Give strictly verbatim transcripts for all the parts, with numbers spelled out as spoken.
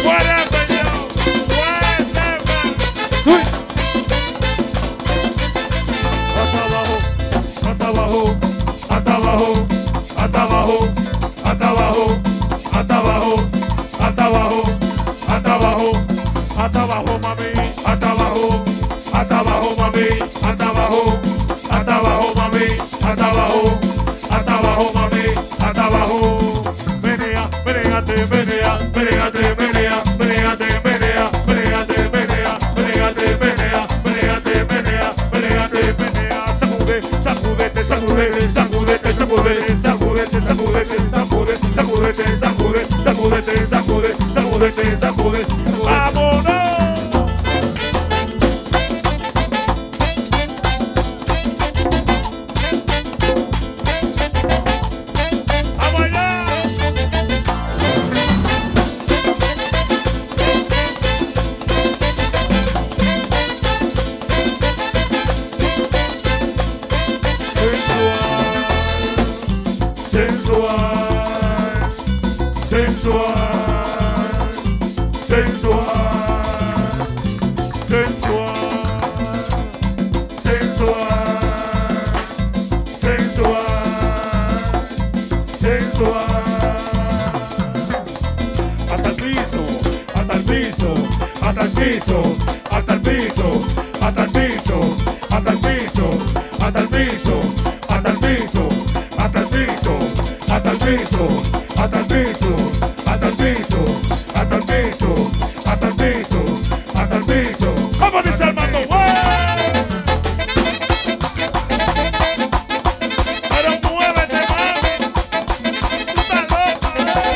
Whatever, yo. Whatever. Uy. Hasta abajo, hasta abajo, hasta abajo, hasta abajo, hasta abajo, hasta abajo, hasta abajo, hasta abajo, mami, hasta abajo, hasta abajo, mami, hasta abajo, hasta abajo, mami, hasta abajo, hasta abajo, mami, hasta abajo. Menea, meneate, menea, meneate, menea, meneate, menea, meneate, menea, meneate, menea, meneate, menea, meneate, menea, sacude, sacúdete, sacúdete, sacúdete, sacúdete, sacúdete, sacúdete, sacúdete, sacúdete, sacúdete, sacúdete, sacúdete, sacúdete, sacúdete. ¡Vámonos! Hasta el piso, hasta el piso, hasta el piso, hasta el piso, hasta el piso, hasta el piso, hasta el piso, hasta el piso, hasta el piso, hasta el piso, hasta el piso, hasta el piso. ¿Cómo dice el mando? Pero muévete, mami. Tú estás loco,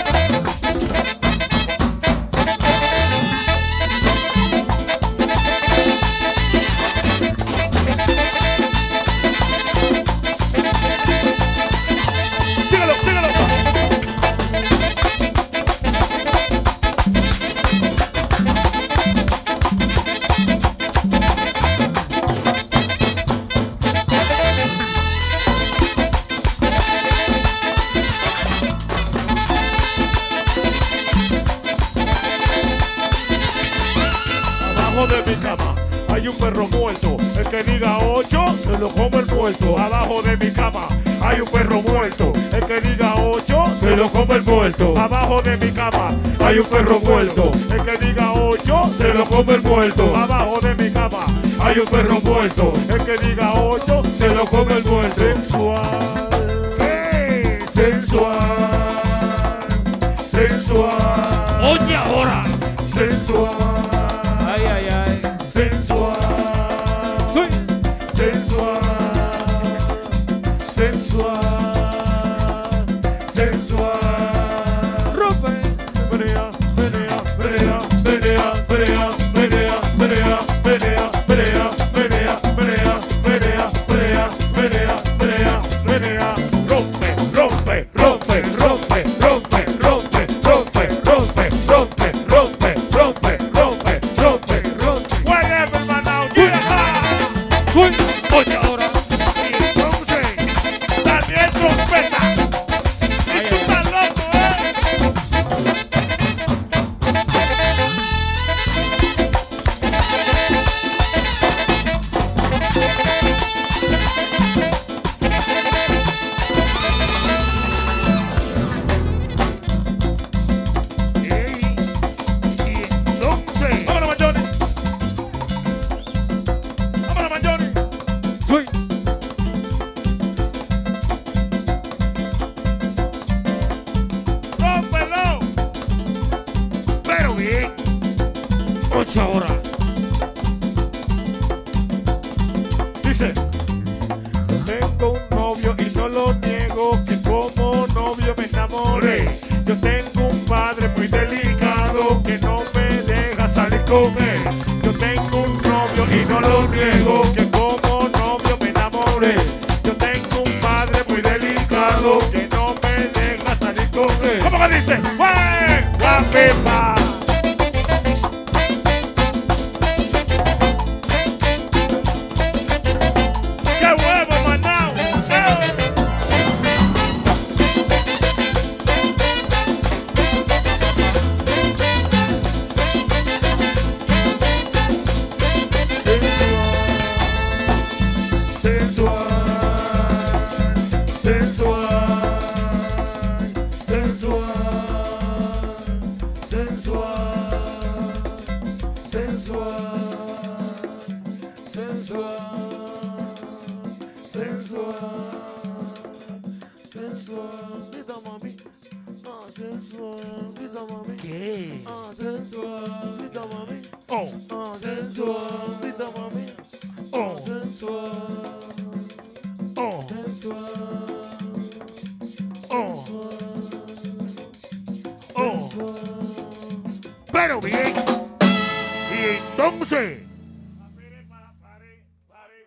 de mi cama hay un perro muerto. El que diga ocho se lo come el muerto. Abajo de mi cama hay un perro muerto. El que diga ocho se lo come el muerto. Abajo de mi cama hay un perro muerto. El que diga ocho se lo come el muerto. Abajo de mi cama hay un perro muerto. El que diga ocho se lo come el muerto. Sensual, hey, sensual, sensual. Oye ahora. Sensual. Ay, ay, ay. Sensual. Soy. Sensual. Sensual. Sensual. Rompe. Menea, menea, menea, menea, menea, menea, menea, menea, menea, menea, menea, menea, menea, menea, menea, menea. Rompe, rompe, rompe, rompe, rompe, rompe, rompe, rompe, rompe, rompe, rompe, rompe, rompe, rompe. Whatever, man, now, yeah. Soy. Oye ahora. Y entonces, Daniel Trompeta. Y tú estás loco, ¿eh? Soy. ¡Rómpelo! Pero bien. Oye ahora. Dice: tengo un novio y no lo niego, que como novio me enamoré. Yo tengo un padre muy delicado que no me deja salir con él. Yo tengo un novio y no lo niego, que como novio me enamoré. Yo tengo un padre muy delicado que no me deja salir con él. ¿Cómo que dice? ¡Guay! ¡Guapepa! ¡Qué huevo, manao! ¡Eh! sensual, sensual, sensual, sensual. Grita mami, ah, sensual, grita mami. ¿Qué? Ah, sensual, grita mami. Oh, Ah, sensual, grita mami. oh, Sensual, oh, sensual, oh, oh. sensual. Pero bien. Y entonces,